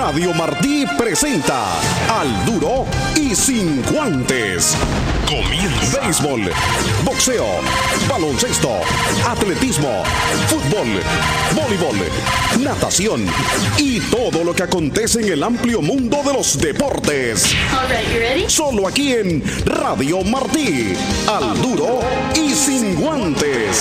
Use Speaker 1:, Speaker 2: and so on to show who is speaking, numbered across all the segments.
Speaker 1: Radio Martí presenta Al Duro y Sin Guantes. Comienza. Béisbol, boxeo, baloncesto, atletismo, fútbol, voleibol, natación y todo lo que acontece en el amplio mundo de los deportes.
Speaker 2: All right, you ready?
Speaker 1: Solo aquí en Radio Martí. Al Duro y Sin Guantes.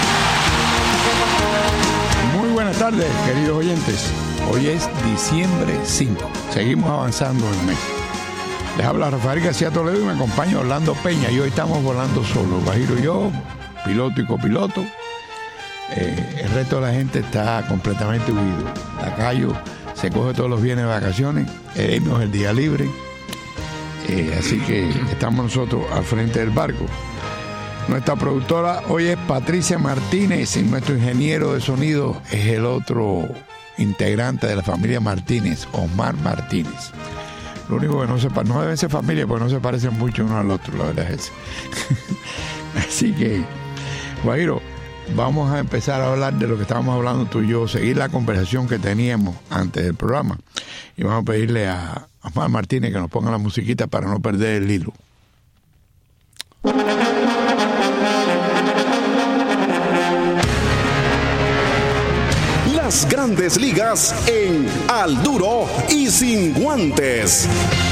Speaker 3: Muy buenas tardes, queridos oyentes. Hoy es diciembre 5. Seguimos avanzando en el mes. Les habla Rafael García Toledo y me acompaña Orlando Peña. Y hoy estamos volando solos. Guajiro y yo, piloto y copiloto. El resto de la gente está completamente huido. Lacayo se coge todos los viernes de vacaciones. Hemos el día libre. Así que estamos nosotros al frente del barco. Nuestra productora hoy es Patricia Martínez y nuestro ingeniero de sonido es el otro integrante de la familia Martínez, Omar Martínez. Lo único que no deben ser familia porque no se parecen mucho uno al otro, la verdad es. Así que, Guajiro, vamos a empezar a hablar de lo que estábamos hablando tú y yo, seguir la conversación que teníamos antes del programa. Y vamos a pedirle a Omar Martínez que nos ponga la musiquita para no perder el hilo.
Speaker 1: Las Grandes Ligas en Al Duro y Sin Guantes.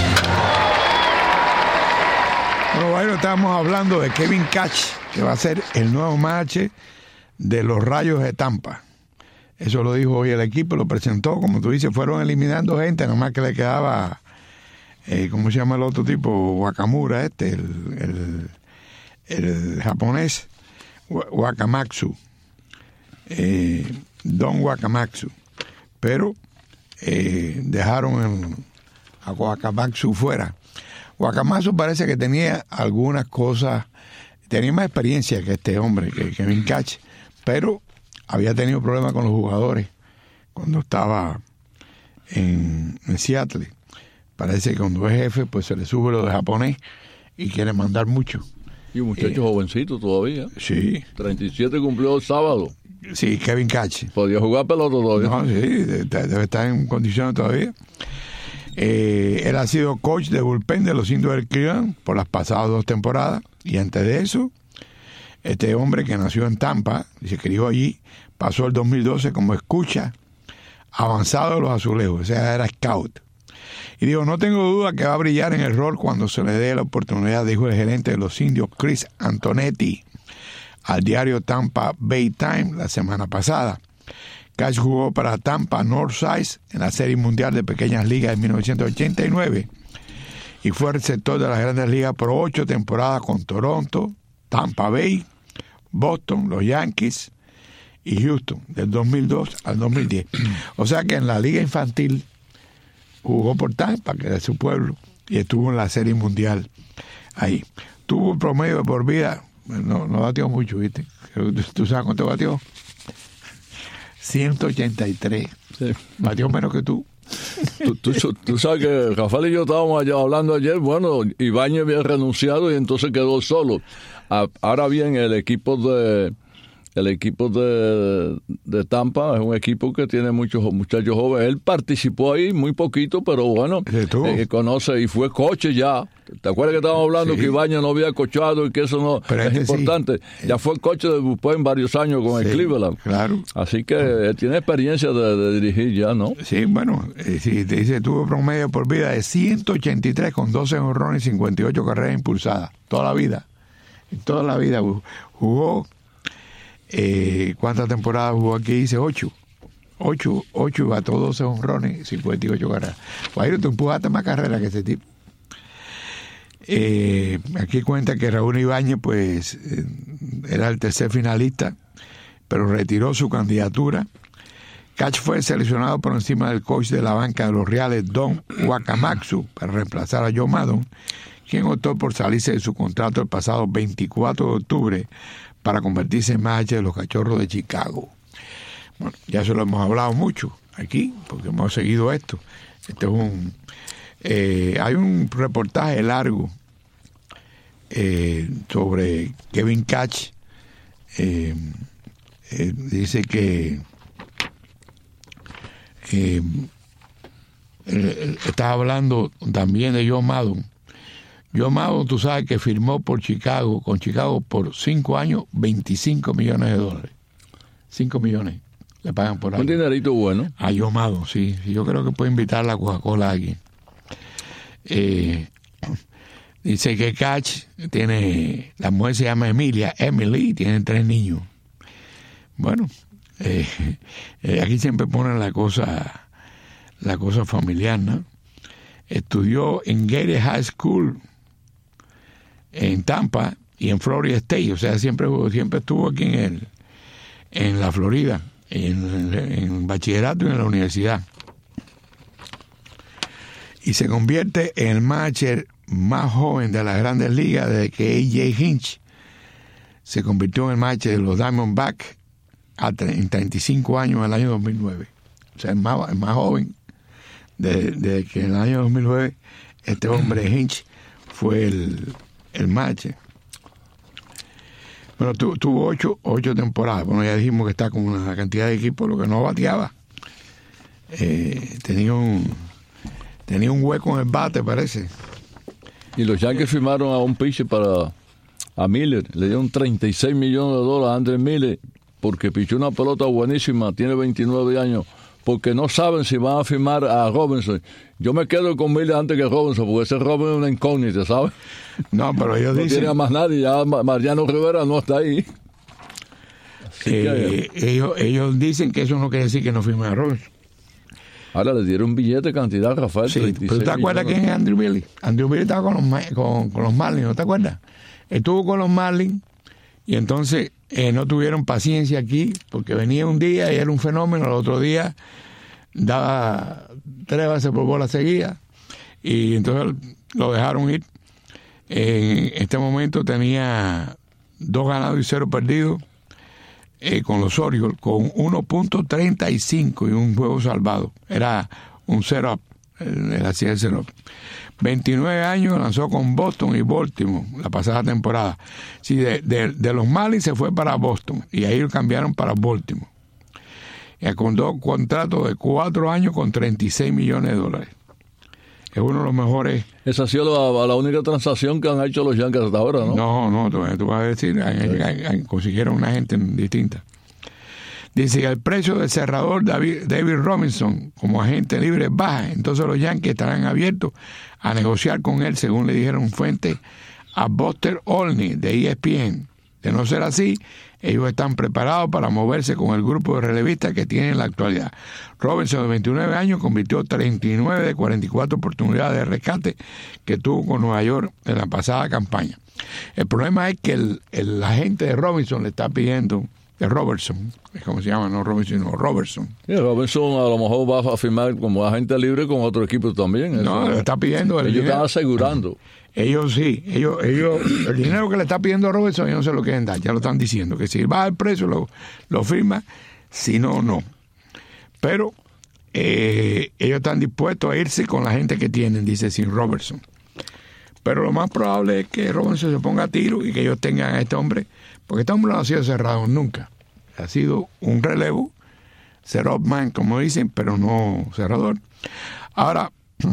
Speaker 3: Bueno, bueno, estábamos hablando de Kevin Cash, que va a ser el nuevo manager de los Rayos de Tampa. Eso lo dijo hoy el equipo, lo presentó, como tú dices, fueron eliminando gente, nada más que le quedaba, ¿cómo se llama el otro tipo? Wakamura, el japonés, Wakamatsu. Don Wakamatsu, pero dejaron a Wakamatsu fuera. Wakamatsu parece que tenía algunas cosas, tenía más experiencia que este hombre, que Kevin Cash, pero había tenido problemas con los jugadores cuando estaba en Seattle. Parece que cuando es jefe, pues se le sube lo de japonés y quiere mandar mucho.
Speaker 4: Y un muchacho jovencito todavía.
Speaker 3: Sí.
Speaker 4: 37 cumplió el sábado.
Speaker 3: Sí, Kevin Cash.
Speaker 4: Podía jugar pelota todavía.
Speaker 3: No, sí, debe estar en condiciones todavía. Él ha sido coach de bullpen de los Indios del Cleveland por las pasadas 2 temporadas. Y antes de eso, este hombre que nació en Tampa y se crió allí, pasó el 2012 como escucha avanzado de los Azulejos. O sea, era scout. Y digo, no tengo duda que va a brillar en el rol cuando se le dé la oportunidad, dijo el gerente de los Indios, Chris Antonetti, al diario Tampa Bay Times la semana pasada. Cash jugó para Tampa Northside en la Serie Mundial de Pequeñas Ligas de 1989 y fue receptor de las Grandes Ligas por 8 temporadas con Toronto, Tampa Bay, Boston, los Yankees y Houston, del 2002 al 2010. O sea que en la Liga Infantil jugó por Tampa, que era su pueblo, y estuvo en la Serie Mundial ahí. Tuvo un promedio de por vida. No batió mucho, ¿viste? ¿Tú sabes cuánto batió? 183. Sí. Batió menos que tú.
Speaker 4: Tú sabes que Rafael y yo estábamos allá hablando ayer. Bueno, Ibáñez había renunciado y entonces quedó solo. Ahora bien, el equipo de Tampa es un equipo que tiene muchos muchachos jóvenes. Él participó ahí muy poquito, pero bueno, conoce y fue coche ya. ¿Te acuerdas que estábamos hablando que Ibáñez no había coachado y que eso no es importante? Sí. Ya fue coche de bullpen varios años con el Cleveland.
Speaker 3: Claro.
Speaker 4: Así que él tiene experiencia de dirigir ya, ¿no?
Speaker 3: Sí, bueno, sí, te dice, tuvo promedio por vida de 183 con 12 jonrones y 58 carreras impulsadas. Toda la vida. En toda la vida jugó. ¿Cuántas temporadas jugó aquí? Dice 8 y batió 12 jonrones, 58 carreras. Guajiro, tú empujaste más carreras que ese tipo. Aquí cuenta que Raúl Ibáñez pues era el tercer finalista, pero retiró su candidatura. Cash fue seleccionado por encima del coach de la banca de los Reales, Don Wakamatsu, para reemplazar a Joe Maddon, quien optó por salirse de su contrato el pasado 24 de octubre para convertirse en manager de los Cachorros de Chicago. Bueno, ya se lo hemos hablado mucho aquí, porque hemos seguido esto. Hay un reportaje largo sobre Kevin Cash. Dice que estás hablando también de Joe Maddon. Joe Maddon, tú sabes que firmó con Chicago por 5 años, $25 millones. 5 millones le pagan por año.
Speaker 4: Un dinerito bueno.
Speaker 3: A Joe Maddon, sí. Yo creo que puede invitar a la Coca-Cola aquí. Dice que Catch tiene, la mujer se llama Emily, y tienen 3 niños. Bueno, aquí siempre ponen la cosa familiar, ¿no? Estudió en Gates High School en Tampa y en Florida State, o sea, siempre estuvo aquí en la Florida, en bachillerato y en la universidad. Y se convierte en el manager más joven de las Grandes Ligas desde que A.J. Hinch se convirtió en el manager de los Diamondbacks en 35 años en el año 2009. O sea, el más joven desde que en el año 2009 este hombre Hinch fue el manager. Bueno, tuvo 8 temporadas. Bueno, ya dijimos que está con una cantidad de equipos, lo que no bateaba. Tenía un hueco en el bate, parece.
Speaker 4: Y los Yankees firmaron a un pitcher a Miller. Le dieron $36 millones a Andrés Miller porque pichó una pelota buenísima, tiene 29 años, porque no saben si van a firmar a Robinson. Yo me quedo con Miller antes que Robinson, porque ese Robinson es una incógnita, ¿sabes?
Speaker 3: No, pero ellos dicen...
Speaker 4: No tiene a más nadie, ya Mariano Rivera no está ahí.
Speaker 3: Ellos dicen que eso no quiere decir que no firmen a Robinson.
Speaker 4: Ahora le dieron un billete de cantidad, Rafael.
Speaker 3: Sí, pero ¿te acuerdas quién es Andrew Billy? Andrew Billy estaba con los Marlins, ¿no te acuerdas? Estuvo con los Marlins y entonces no tuvieron paciencia aquí porque venía un día y era un fenómeno, el otro día daba 3 bases por bola seguidas y entonces lo dejaron ir. En este momento tenía 2 ganados y 0 perdidos con los Orioles, con 1.35 y un juego salvado. Era un 0-up, era así el 0-up. 29 años, lanzó con Boston y Baltimore la pasada temporada. Sí, de los Marlins se fue para Boston y ahí lo cambiaron para Baltimore. Y con 2 contratos de 4 años con $36 millones. Es uno de los mejores.
Speaker 4: Esa ha sido la única transacción que han hecho los Yankees hasta ahora, ¿no?
Speaker 3: No, tú vas a decir, consiguieron una gente distinta. Dice que el precio del cerrador David Robinson como agente libre baja, entonces los Yankees estarán abiertos a negociar con él, según le dijeron fuentes a Buster Olney de ESPN. De no ser así, ellos están preparados para moverse con el grupo de relevistas que tienen en la actualidad. Robinson, de 29 años, convirtió 39 de 44 oportunidades de rescate que tuvo con Nueva York en la pasada campaña. El problema es que el agente de Robinson le está pidiendo, de Robertson, es como se llama, no Robinson, sino Robertson.
Speaker 4: Sí, Robertson a lo mejor va a firmar como agente libre con otro equipo también.
Speaker 3: No, le está pidiendo
Speaker 4: ellos están asegurando.
Speaker 3: Ellos sí, ellos el dinero que le está pidiendo a Robertson, ellos no se lo quieren dar, ya lo están diciendo, que si baja el precio lo firma, si no, no. Pero ellos están dispuestos a irse con la gente que tienen, dice, sin Robertson. Pero lo más probable es que Robertson se ponga a tiro y que ellos tengan a este hombre, porque este hombre no ha sido cerrado nunca. Ha sido un relevo, set-up man, como dicen, pero no cerrador. Ahora,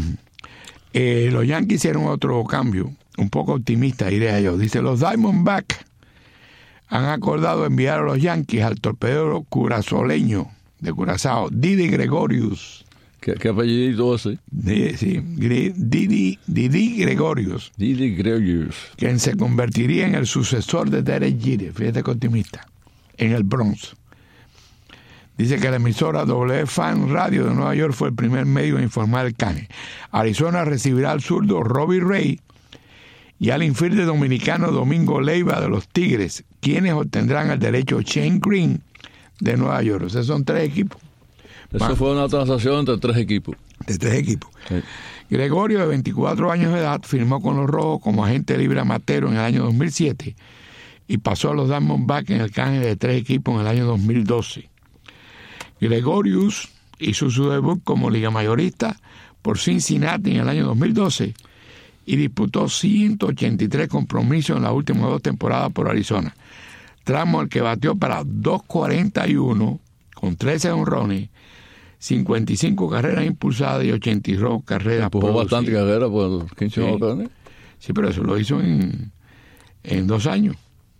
Speaker 3: los Yankees hicieron otro cambio, un poco optimista, diría yo. Dice, los Diamondbacks han acordado enviar a los Yankees al torpedero curazoleño de Curazao, Didi Gregorius.
Speaker 4: ¿Qué apellidito ese?
Speaker 3: Sí, Didi Gregorius.
Speaker 4: Didi Gregorius.
Speaker 3: Quien se convertiría en el sucesor de Derek Jeter, fíjate que optimista, en el Bronx. Dice que la emisora WFAN Radio de Nueva York fue el primer medio en informar el canje. Arizona recibirá al zurdo Robbie Ray y al infielder dominicano Domingo Leiva de los Tigres, quienes obtendrán el derecho Shane Green de Nueva York. O sea, son 3 equipos.
Speaker 4: Eso fue una transacción entre 3 equipos.
Speaker 3: De 3 equipos.
Speaker 4: Sí.
Speaker 3: Gregorio, de 24 años de edad, firmó con los Rojos como agente libre amateur en el año 2007 y pasó a los Diamondbacks en el canje de 3 equipos en el año 2012. Gregorius hizo su debut como liga mayorista por Cincinnati en el año 2012 y disputó 183 compromisos en las últimas 2 temporadas por Arizona. Tramo el que batió para 241 con 13 honrones, 55 carreras impulsadas y 82 carreras
Speaker 4: producidas. Empujó bastante carreras por los 15
Speaker 3: sí. Sí, pero eso lo hizo en 2 años.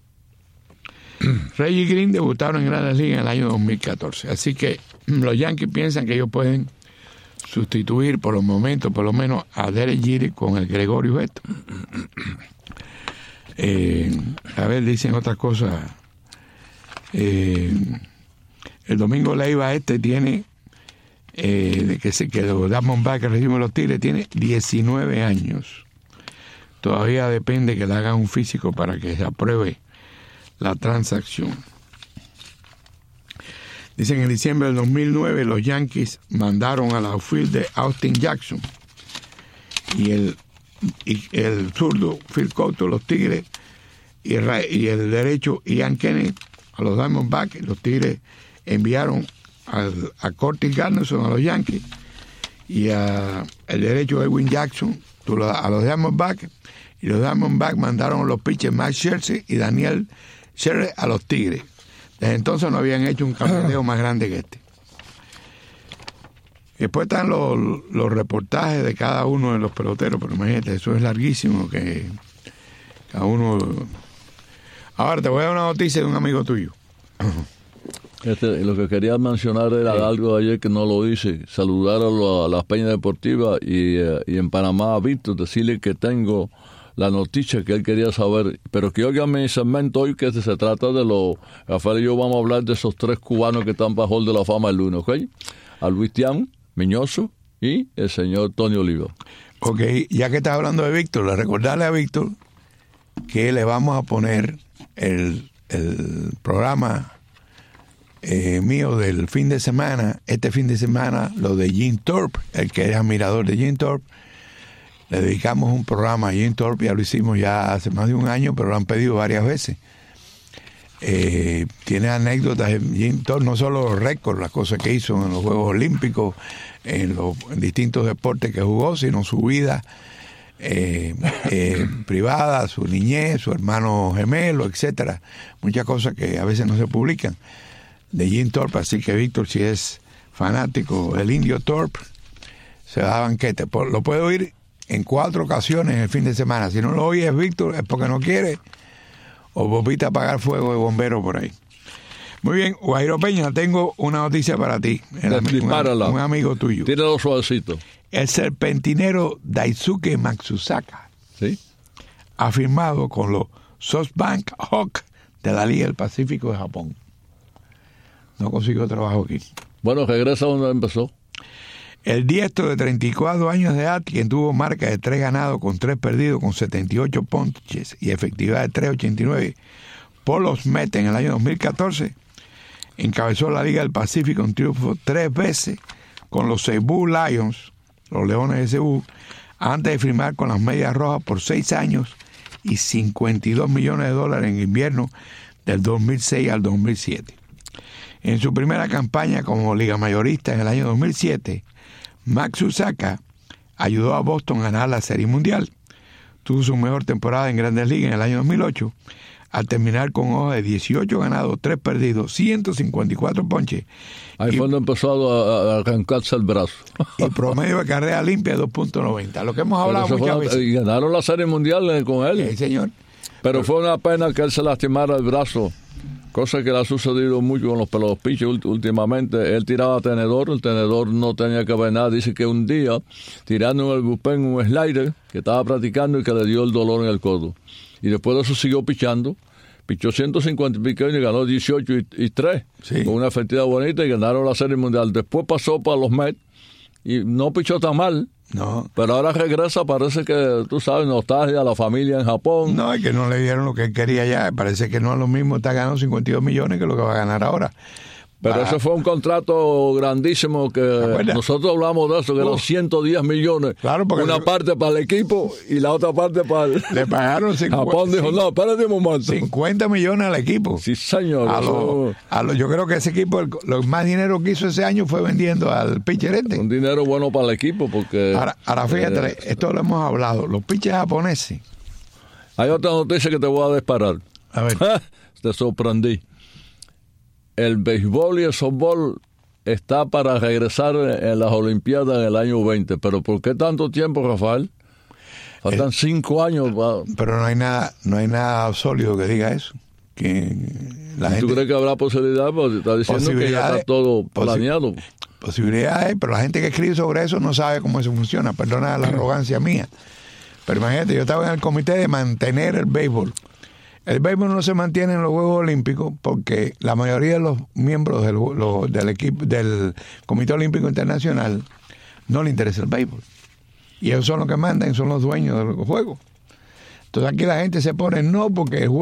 Speaker 3: Reggie Green debutaron en Grandes Ligas en el año 2014. Así que los Yankees piensan que ellos pueden sustituir por los momentos, por lo menos, a Derek Jeter con el Gregorio Beto. A ver, dicen otras cosas. El Domingo Leiva tiene, que los Diamondbacks que recibimos los Tigres, tiene 19 años. Todavía depende que le hagan un físico para que se apruebe la transacción. Dicen que en diciembre del 2009 los Yankees mandaron al outfield de Austin Jackson y el zurdo Phil Couto, los Tigres, y el derecho Ian Kennedy a los Diamondbacks. Los Tigres enviaron a Curtis Garnerson a los Yankees y el derecho Edwin Jackson a los Diamondbacks, y los Diamondbacks mandaron a los pitchers Max Scherzer y Daniel Scherzer a los Tigres. Desde entonces no habían hecho un campeonato más grande que este. Después están los reportajes de cada uno de los peloteros, pero imagínate, eso es larguísimo, que cada uno... Ahora te voy a dar una noticia de un amigo tuyo.
Speaker 4: Lo que quería mencionar era algo de ayer que no lo hice, saludar a las Peñas Deportivas y en Panamá a Víctor, decirle que tengo la noticia que él quería saber, pero que oiga mi segmento hoy, que se trata de Rafael y yo vamos a hablar de esos 3 cubanos que están bajo el de la fama el lunes, ¿ok? A Luis Tián, Miñoso y el señor Tony Oliva.
Speaker 3: Ok, ya que estás hablando de Víctor, le recordarle a Víctor que le vamos a poner el programa mío del fin de semana, este fin de semana, lo de Jim Thorpe, el que es admirador de Jim Thorpe. Le dedicamos un programa a Jim Thorpe, ya lo hicimos ya hace más de un año, pero lo han pedido varias veces. Tiene anécdotas de Jim Thorpe, no solo los récords, las cosas que hizo en los Juegos Olímpicos, en distintos deportes que jugó, sino su vida privada, su niñez, su hermano gemelo, etcétera. Muchas cosas que a veces no se publican de Jim Thorpe. Así que Víctor, si es fanático del Indio Thorpe, se da banquete. Lo puede oír en 4 ocasiones el fin de semana. Si no lo oyes, Víctor, es porque no quiere, o volviste a apagar fuego de bombero por ahí. Muy bien, Guajiro Peña, tengo una noticia para ti. Un amigo tuyo.
Speaker 4: Tíralo suavecito.
Speaker 3: El serpentinero Daisuke Matsusaka,
Speaker 4: ¿sí?,
Speaker 3: ha firmado con los SoftBank Hawks de la Liga del Pacífico de Japón. No consiguió trabajo aquí.
Speaker 4: Bueno, regresa donde empezó.
Speaker 3: El diestro de 34 años de edad, quien tuvo marca de 3 ganados con 3 perdidos, con 78 ponches y efectividad de 3.89 por los Mets en el año 2014, encabezó la Liga del Pacífico en triunfo 3 veces con los Cebu Lions, los Leones de Cebú, antes de firmar con las Medias Rojas por 6 años y $52 millones en invierno del 2006 al 2007. En su primera campaña como liga mayorista en el año 2007, Matsusaka ayudó a Boston a ganar la Serie Mundial. Tuvo su mejor temporada en Grandes Ligas en el año 2008, al terminar con hoja de 18 ganados, 3 perdidos, 154 ponches.
Speaker 4: Ahí fue donde empezó a arrancarse el brazo.
Speaker 3: Y promedio de carrera limpia 2.90. Lo que hemos hablado muchas veces.
Speaker 4: Y ganaron la Serie Mundial con él.
Speaker 3: Sí, señor.
Speaker 4: Pero fue una pena que él se lastimara el brazo, cosa que le ha sucedido mucho con los pitchers últimamente. Él tiraba tenedor, el tenedor no tenía que ver nada. Dice que un día, tirando en el bullpen un slider que estaba practicando y que le dio el dolor en el codo. Y después de eso siguió pichando. Pichó 150 y pico y ganó 18 y 3, sí, con una efectividad bonita, y ganaron la Serie Mundial. Después pasó para los Mets y no pichó tan mal.
Speaker 3: No.
Speaker 4: Pero ahora regresa, parece que, tú sabes, nostalgia a la familia en Japón.
Speaker 3: No, es que no le dieron lo que él quería ya. Parece que no es lo mismo, está ganando 52 millones que lo que va a ganar ahora.
Speaker 4: Pero ese fue un contrato grandísimo que nosotros hablamos de eso, que eran 110 millones.
Speaker 3: Claro, porque
Speaker 4: una parte para el equipo y la otra parte para el...
Speaker 3: Le pagaron 50,
Speaker 4: Japón dijo, no, espérate un momento.
Speaker 3: 50 millones al equipo.
Speaker 4: Sí, señor.
Speaker 3: Yo creo que ese equipo, lo más dinero que hizo ese año fue vendiendo al pitcher este.
Speaker 4: Un dinero bueno para el equipo porque...
Speaker 3: Ahora fíjate, esto lo hemos hablado. Los pitchers japoneses.
Speaker 4: Hay otra noticia que te voy a disparar.
Speaker 3: A ver.
Speaker 4: Te sorprendí. El béisbol y el softball está para regresar en las Olimpiadas en el año 20. ¿Pero por qué tanto tiempo, Rafael? Faltan 5 años.
Speaker 3: Pero no hay nada sólido que diga eso. Que
Speaker 4: ¿Tú crees que habrá posibilidad? Porque está diciendo que ya está todo planeado.
Speaker 3: Posibilidades, pero la gente que escribe sobre eso no sabe cómo eso funciona. Perdona la arrogancia mía. Pero imagínate, yo estaba en el comité de mantener el béisbol. El béisbol no se mantiene en los Juegos Olímpicos porque la mayoría de los miembros del equipo del Comité Olímpico Internacional no le interesa el béisbol. Y ellos son los que mandan, son los dueños de los juegos. Entonces aquí la gente se pone no porque el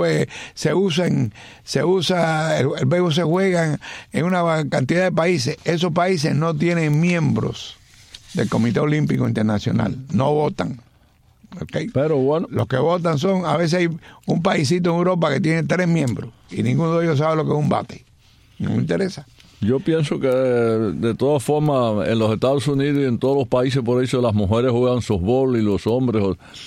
Speaker 3: béisbol se juega en una cantidad de países. Esos países no tienen miembros del Comité Olímpico Internacional, no votan. Okay.
Speaker 4: Pero bueno,
Speaker 3: los que votan son, a veces hay un paísito en Europa que tiene 3 miembros y ninguno de ellos sabe lo que es un bate. No me interesa.
Speaker 4: Yo pienso que de todas formas en los Estados Unidos y en todos los países, por eso las mujeres juegan softball y los hombres,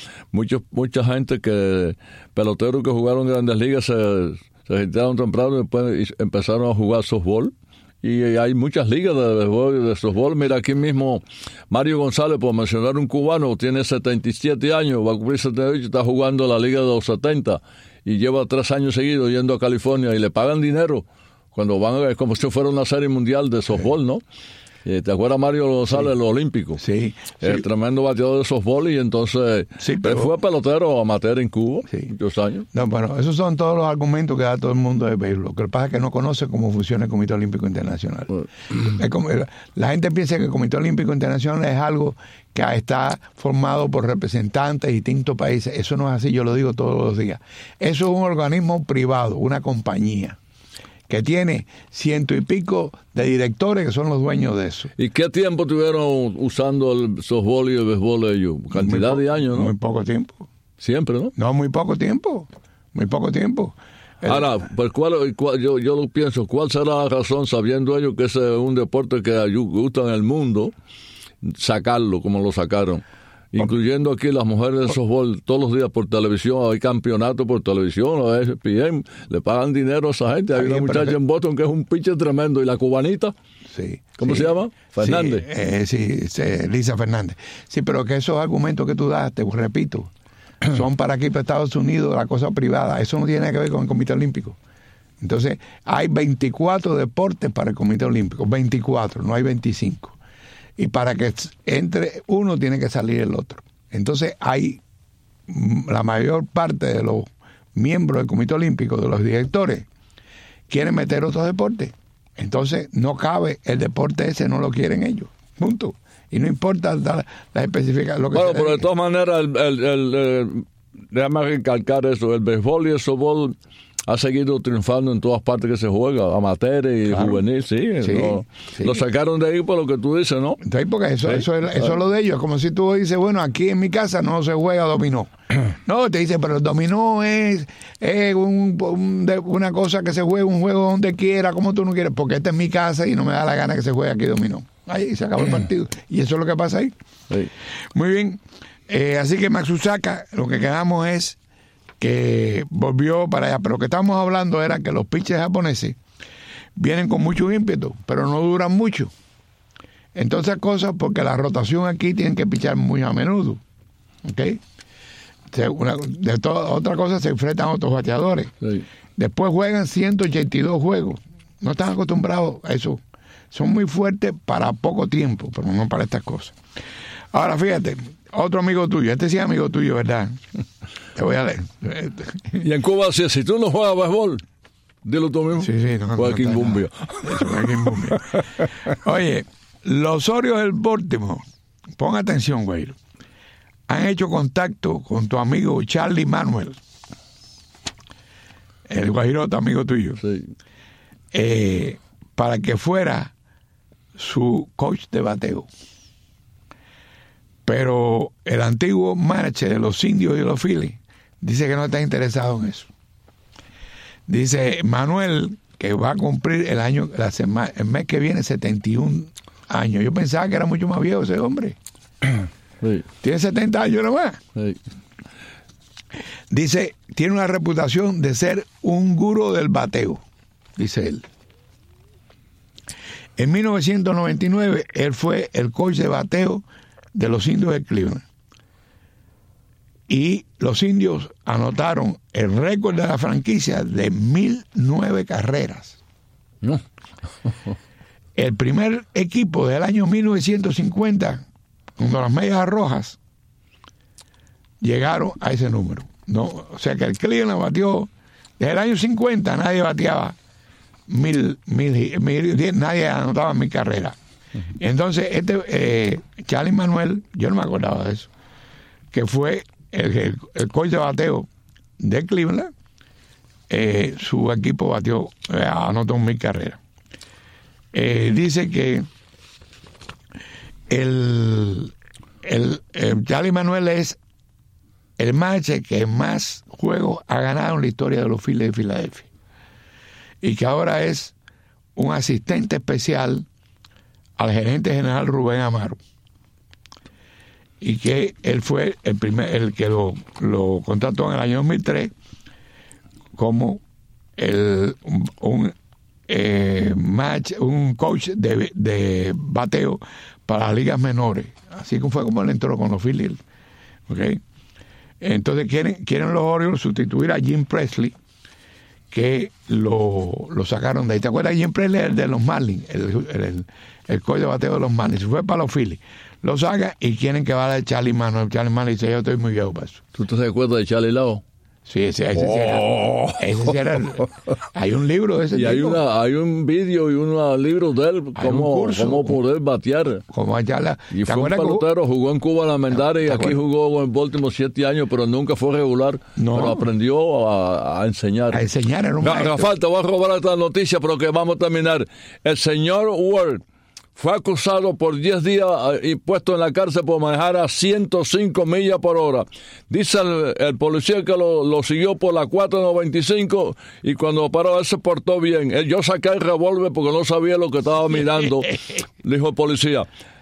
Speaker 4: mucha gente peloteros que jugaron Grandes Ligas se retiraron temprano y después empezaron a jugar softball. Y hay muchas ligas de softball. Mira, aquí mismo Mario González, por mencionar un cubano, tiene 77 años, va a cumplir 78, está jugando la liga de los 70 y lleva 3 años seguidos yendo a California y le pagan dinero cuando van, es como si fuera una serie mundial de softball, ¿no? ¿Te acuerdas Mario González, sí, los Olímpicos?
Speaker 3: Sí.
Speaker 4: Tremendo bateador de softball y entonces
Speaker 3: sí, pero
Speaker 4: fue pelotero amateur en Cuba, sí, muchos años.
Speaker 3: No, bueno, esos son todos los argumentos que da todo el mundo de béisbol. Lo que pasa es que no conoce cómo funciona el Comité Olímpico Internacional. Es como, la gente piensa que el Comité Olímpico Internacional es algo que está formado por representantes de distintos países. Eso no es así, yo lo digo todos los días. Eso es un organismo privado, una compañía que tiene 100 y pico de directores que son los dueños de eso.
Speaker 4: ¿Y qué tiempo tuvieron usando el softball y el béisbol ellos? Cantidad de años, ¿no?
Speaker 3: Muy poco tiempo.
Speaker 4: Siempre, ¿no?
Speaker 3: No, muy poco tiempo. Muy poco tiempo.
Speaker 4: Ahora, pues yo lo pienso, ¿cuál será la razón, sabiendo ellos que ese es un deporte que gusta en el mundo, sacarlo como lo sacaron? Incluyendo aquí las mujeres del softball todos los días por televisión, hay campeonatos por televisión, a ESPN, le pagan dinero a esa gente. Hay una muchacha en Boston que es un pitcher tremendo, y la cubanita,
Speaker 3: sí,
Speaker 4: ¿cómo se llama? Fernández.
Speaker 3: Sí, Lisa Fernández. Sí, pero que esos argumentos que tú das, te repito, son para aquí, para Estados Unidos, la cosa privada. Eso no tiene que ver con el Comité Olímpico. Entonces, hay 24 deportes para el Comité Olímpico, 24, no hay 25. Y para que entre uno tiene que salir el otro. Entonces hay la mayor parte de los miembros del Comité Olímpico, de los directores, quieren meter otros deportes. Entonces no cabe el deporte ese, no lo quieren ellos. Punto. Y no importa las especificaciones.
Speaker 4: Bueno, pero de todas maneras, déjame recalcar eso, el béisbol y el softball ha seguido triunfando en todas partes que se juega, amateur y juvenil, sí. Lo sacaron de ahí por lo que tú dices, ¿no?
Speaker 3: Sí, porque eso es lo de ellos. Como si tú dices, bueno, aquí en mi casa no se juega dominó. No, te dicen, pero el dominó es una cosa que se juega, un juego donde quiera, como tú no quieres, porque esta es mi casa y no me da la gana que se juegue aquí dominó. Ahí se acabó el partido. Y eso es lo que pasa ahí.
Speaker 4: Sí.
Speaker 3: Muy bien. Así que Matsusaka, lo que quedamos es que volvió para allá, pero lo que estamos hablando era que los pitchers japoneses vienen con mucho ímpetu, pero no duran mucho. Entonces cosas porque la rotación aquí tienen que pichar muy a menudo, ¿ok? Otra cosa, se enfrentan a otros bateadores.
Speaker 4: Sí.
Speaker 3: Después juegan 182 juegos, no están acostumbrados a eso, son muy fuertes para poco tiempo, pero no para estas cosas. Ahora fíjate, otro amigo tuyo, este sí es amigo tuyo, ¿verdad? Te voy a leer.
Speaker 4: Y en Cuba, si tú no juegas béisbol, dilo tú mismo.
Speaker 3: Sí,
Speaker 4: Joaquín Bumbia.
Speaker 3: Oye, los Orioles del Baltimore, pon atención, güey, han hecho contacto con tu amigo Charlie Manuel, el guajirota amigo tuyo,
Speaker 4: sí.
Speaker 3: Para que fuera su coach de bateo. Pero el antiguo manager de los Indios y los Phillies dice que no está interesado en eso. Dice Manuel que va a cumplir el mes que viene 71 años. Yo pensaba que era mucho más viejo ese hombre.
Speaker 4: Sí.
Speaker 3: Tiene 70 años nomás.
Speaker 4: Sí.
Speaker 3: Dice, tiene una reputación de ser un gurú del bateo, dice él. En 1999, él fue el coach de bateo de los Indios de Cleveland. Y los Indios anotaron el récord de la franquicia de 1,009 carreras.
Speaker 4: No.
Speaker 3: El primer equipo del año 1950, cuando las Medias Rojas llegaron a ese número. No, o sea que el Cleveland batió, desde el año 50 nadie bateaba 1,000, nadie anotaba 1,000 carreras. Entonces, Charlie Manuel, yo no me acordaba de eso, que fue el coach de bateo de Cleveland, su equipo batió, anotó 1,000 carreras. Dice que el Charlie Manuel es el manager que más juegos ha ganado en la historia de los Phillies de Filadelfia, y que ahora es un asistente especial al gerente general Rubén Amaro, y que él fue el que lo contrató en el año 2003 como un coach de bateo para las ligas menores. Así que fue como él entró con los Phillies. ¿Okay? Entonces quieren los Orioles sustituir a Jim Presley, que lo sacaron de ahí. ¿Te acuerdas? Jim Presley, el de los Marlins, el coach de bateo de los Marlins, se fue para los Phillies. Lo saca y quieren que vaya de Charlie Manuel. Charlie Manuel dice: yo estoy muy viejo para eso.
Speaker 4: ¿Tú te acuerdas de Charlie Lau?
Speaker 3: Sí, ese era hay un libro de ese
Speaker 4: y tipo. Hay un video y unos libros de él, cómo poder batear. Y fue un pelotero, jugó en Cuba la Mendares y aquí jugó en Baltimore 7 años, pero nunca fue regular. No. Pero aprendió a enseñar.
Speaker 3: A enseñar, era un maestro.
Speaker 4: Rafael, te voy a robar esta noticia, pero que vamos a terminar. El señor Ward fue acusado por 10 días y puesto en la cárcel por manejar a 105 millas por hora. Dice el policía que lo siguió por la 495 y cuando paró él se portó bien. Yo saqué el revólver porque no sabía lo que estaba mirando, dijo el policía.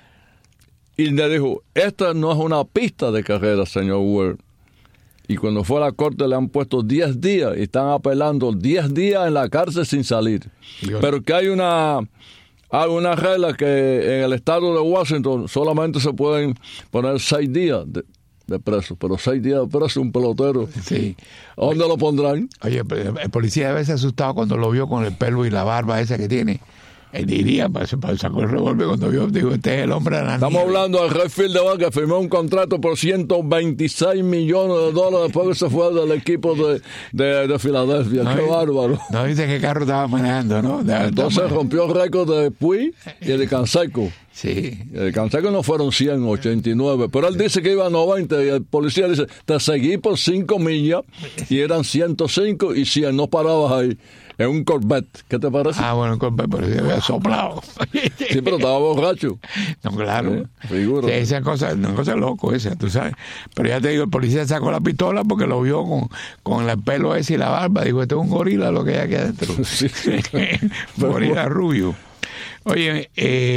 Speaker 4: Y le dijo: esta no es una pista de carrera, señor Ward. Y cuando fue a la corte le han puesto 10 días y están apelando 10 días en la cárcel sin salir. Pero que hay una regla que en el estado de Washington solamente se pueden poner 6 días de preso, pero 6 días de preso un pelotero.
Speaker 3: Sí.
Speaker 4: ¿A dónde lo pondrán?
Speaker 3: Oye, el policía a veces asustado cuando lo vio con el pelo y la barba esa que tiene. Él diría, sacó el revólver cuando vio, digo, este es el hombre de la
Speaker 4: Estamos
Speaker 3: nieve.
Speaker 4: hablando del Redfield de Bar, que firmó un contrato por $126 millones después que se fue del equipo de Filadelfia. Qué bárbaro.
Speaker 3: No dice qué carro estaba manejando, ¿no?
Speaker 4: Entonces rompió el récord de Puig y de Canseco.
Speaker 3: Sí.
Speaker 4: El Canseco no fueron 100, 89, pero él dice que iba a 90 y el policía dice: te seguí por 5 millas y eran 105 y 100, no parabas ahí. Es un Corvette, ¿qué te parece?
Speaker 3: Bueno, un Corvette, pero se había soplado.
Speaker 4: Sí, pero estaba borracho.
Speaker 3: No, claro.
Speaker 4: Figura.
Speaker 3: Sí, esa cosa, una cosa loco esa, tú sabes. Pero ya te digo, el policía sacó la pistola porque lo vio con el pelo ese y la barba. Dijo: este es un gorila lo que hay aquí adentro. Sí. Gorila rubio. Oye,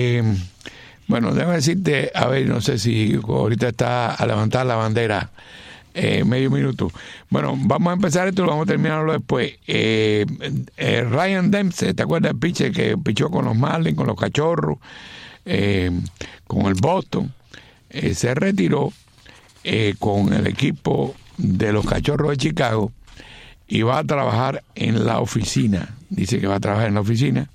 Speaker 3: bueno, déjame decirte, a ver, no sé si ahorita está a levantar la bandera. Medio minuto. Bueno, vamos a empezar esto y lo vamos a terminarlo después. Ryan Dempsey, ¿te acuerdas del pitcher que pichó con los Marlins, con los Cachorros, con el Boston? Se retiró con el equipo de los Cachorros de Chicago y va a trabajar en la oficina. Dice que va a trabajar en la oficina.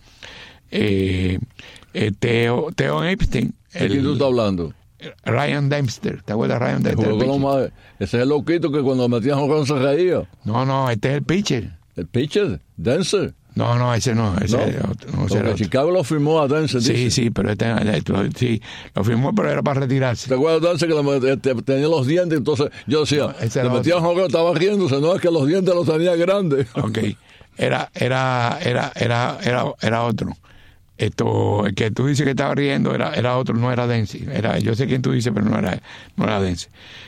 Speaker 3: Theo Epstein.
Speaker 4: ¿De quién tú estás hablando?
Speaker 3: Ryan Dempster, ¿te acuerdas de Ryan Dempster?
Speaker 4: Ese es el loquito que cuando metían jonrón se reía.
Speaker 3: No, este es el pitcher.
Speaker 4: ¿El pitcher? ¿Dempster?
Speaker 3: No, ese no. Ese
Speaker 4: no, Chicago lo firmó a Dempster.
Speaker 3: Sí, pero sí, lo firmó, pero era para retirarse.
Speaker 4: ¿Te acuerdas de Dempster que tenía los dientes? Entonces yo decía, le metían jonrón, estaba riéndose, no es que los dientes los tenía grandes.
Speaker 3: Ok, era otro. El que tú dices que estaba riendo era otro, no era Dempsey. Yo sé quién tú dices, pero no era Dempsey.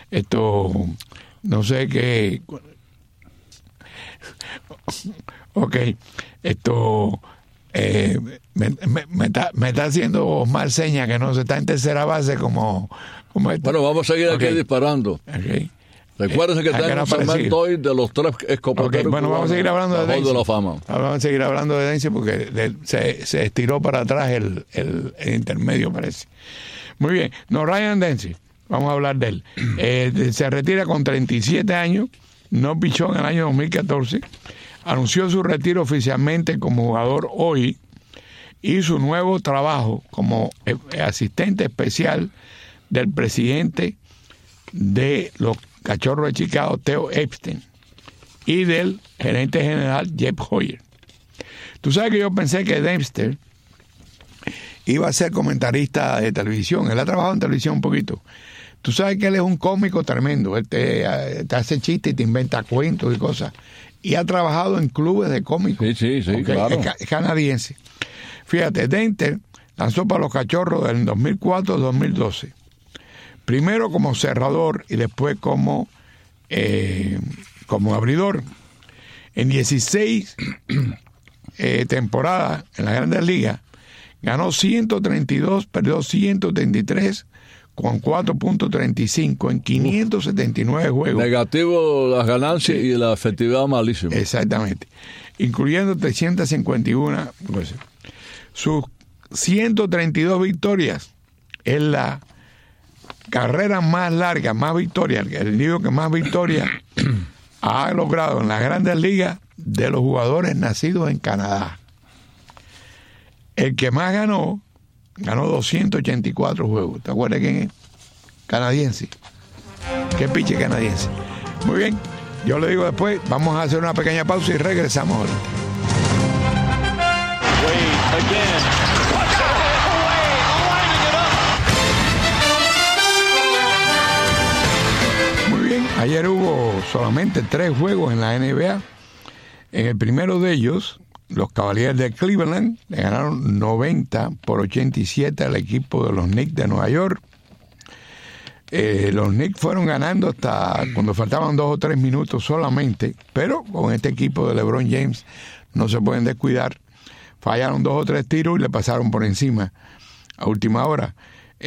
Speaker 3: No sé qué. Ok, me está haciendo mal seña que no se está en tercera base como esto.
Speaker 4: Bueno, vamos a seguir aquí disparando.
Speaker 3: Okay.
Speaker 4: Recuérdense que está en un segmento hoy de los 3 escopeteros.
Speaker 3: Bueno, vamos a seguir hablando de Dempsey.
Speaker 4: De la fama.
Speaker 3: Vamos a seguir hablando de Dempsey porque se estiró para atrás el intermedio, parece. Muy bien. No, Ryan Dempsey, vamos a hablar de él. Se retira con 37 años, no pichó en el año 2014, anunció su retiro oficialmente como jugador hoy y su nuevo trabajo como asistente especial del presidente de los Cachorros de Chicago, Theo Epstein, y del gerente general Jeff Hoyer. Tú sabes que yo pensé que Dempster iba a ser comentarista de televisión. Él ha trabajado en televisión un poquito. Tú sabes que él es un cómico tremendo. Él te hace chistes y te inventa cuentos y cosas. Y ha trabajado en clubes de cómicos.
Speaker 4: Sí, claro.
Speaker 3: Es canadiense. Fíjate, Dempster lanzó para los Cachorros del 2004-2012. Primero como cerrador y después como abridor. En 16 temporadas en las Grandes Ligas, ganó 132, perdió 133 con 4.35 en 579 juegos.
Speaker 4: Negativo las ganancias y la efectividad malísima.
Speaker 3: Exactamente. Incluyendo 351. Pues, sus 132 victorias es la carrera más larga, más victorias, el libro que más victorias ha logrado en las Grandes Ligas de los jugadores nacidos en Canadá. El que más ganó 284 juegos. ¿Te acuerdas quién es? Canadiense. ¿Qué piche canadiense? Muy bien, yo le digo después, vamos a hacer una pequeña pausa y regresamos ahora. Ayer hubo solamente 3 juegos en la NBA. En el primero de ellos, los Cavaliers de Cleveland le ganaron 90-87 al equipo de los Knicks de Nueva York. Los Knicks fueron ganando hasta cuando faltaban 2 o 3 minutos solamente, pero con este equipo de LeBron James no se pueden descuidar. Fallaron 2 o 3 tiros y le pasaron por encima a última hora.